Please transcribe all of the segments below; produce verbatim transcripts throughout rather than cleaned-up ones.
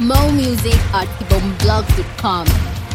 More music at ibomblog dot com.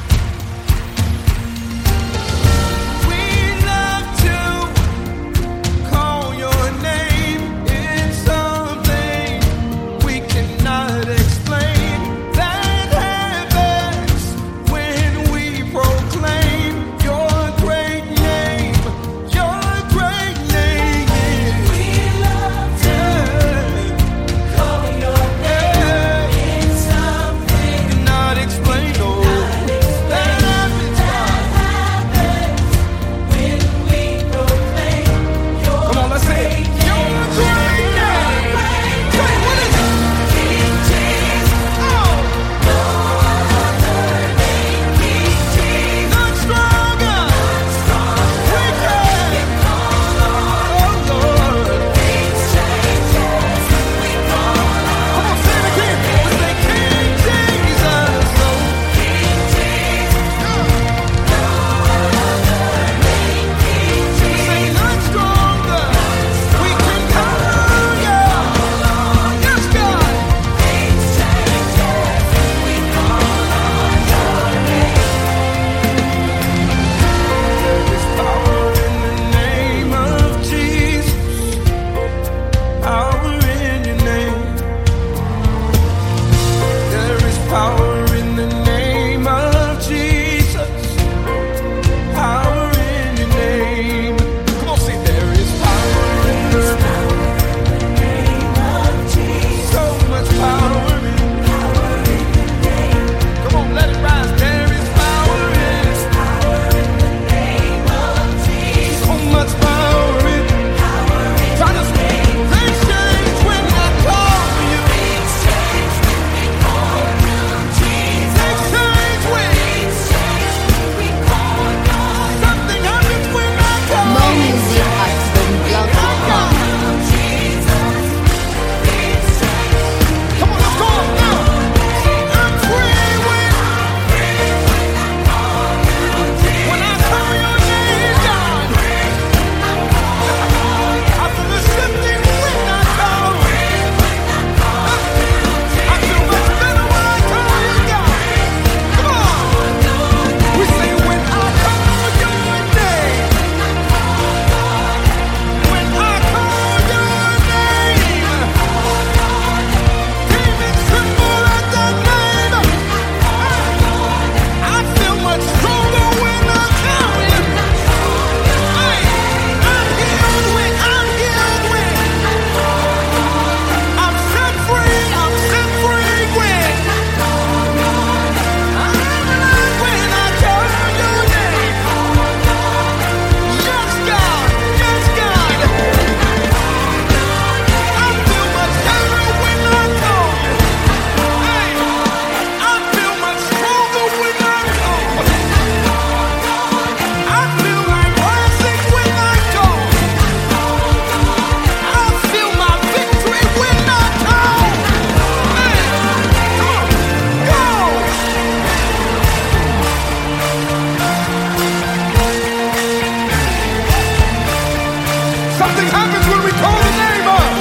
Something happens when we call the name up.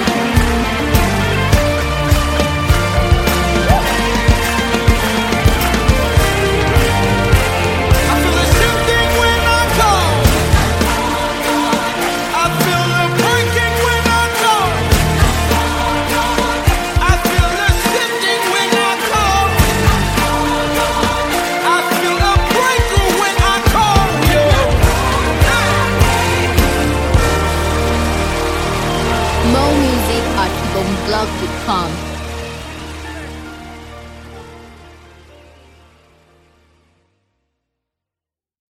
I feel the shifting when I call. I feel the breaking when I call. I feel the shifting when I call. I feel the breakthrough when I call you. More music at ibomblog dot com.